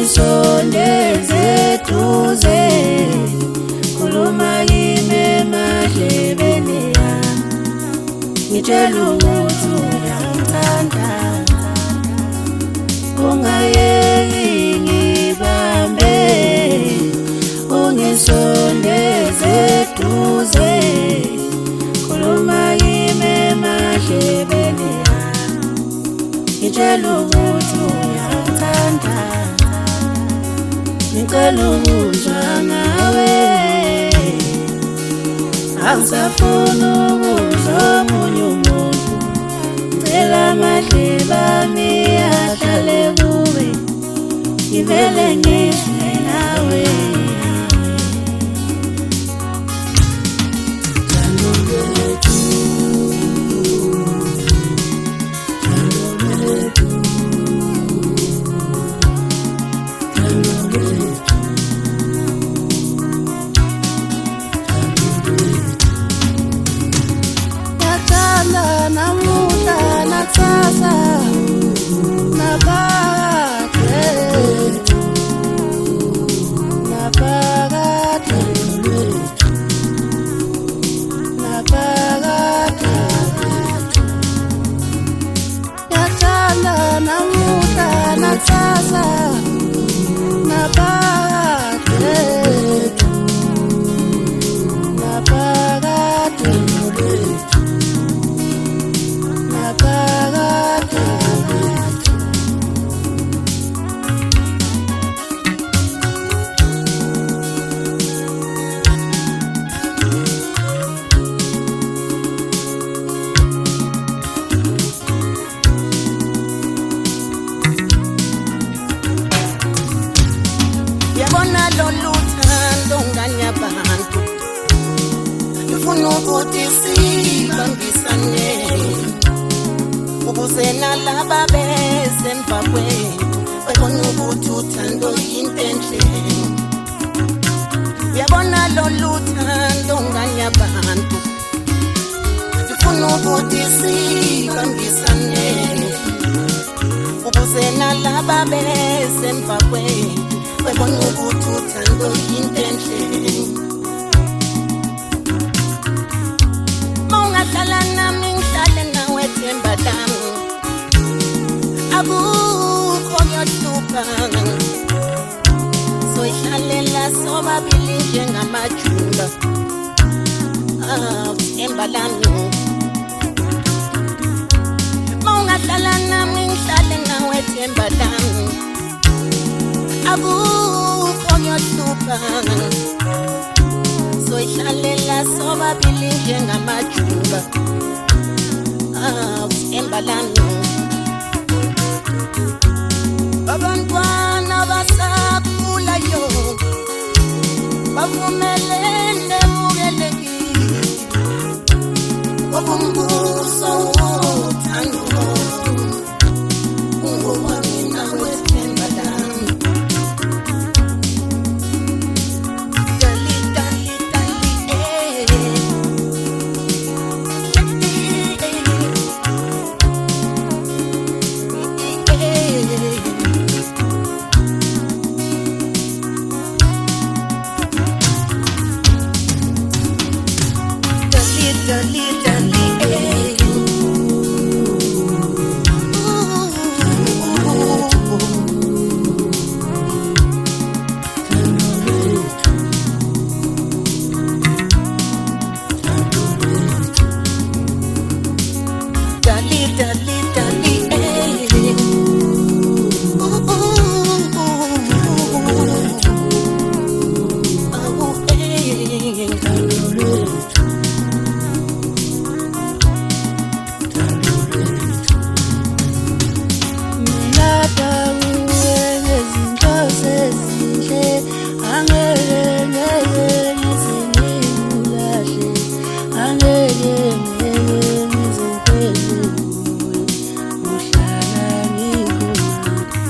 ungisondeze eduze, khuluma kimi emadlebeni yami, ngitshela ukuthi uyangithanda, ungayeki ngibambe, ungisondeze eduze, khuluma kimi emadlebeni yami, ngitshela ukuthi uyangithanda, ngicela ukuzwa ngawe, angisafuni ukuzwa omunye umuntu, ngicela amadlebe ami ahlale kuwe, ngivele ngizwe nawe. Namuhla nakusasa naphakade, naphakade, naphakade, yathanda namuhla nakusasa naphakade, naphakade. Yabona lolu thando nganyabantu, lufuna ukuthi sibambisane, ukuze nalaba besemva kwethu babone ukuthi uthando yinto enhle. Yabona lolu thando nganyabantu, lufuna ukuthi sibambisane, ukuze nalaba besemva kwethu babone ukuthi uthando yinto enhle. Mongahlala nami ngihlale nawe themba lami, akukho ngiyohlupha, soyihlalela sobabili njengamajumba. Themba lami, mongahlala nami ngihlale nawe themba lami, akukho ngiyohlupha, soyihlalela sobabili njengamajumba. Themba lami, abantwana basakhulayo bavumelene mukelekile, obumbuso wothando ungoba mina wethemba lami.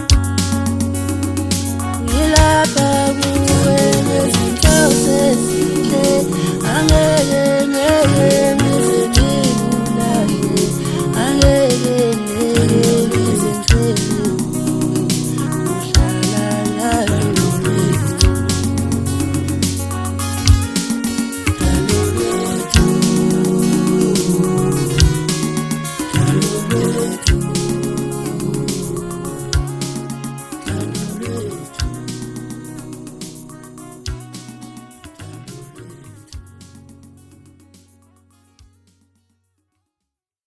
Ngilapha kuwe ngezinhloso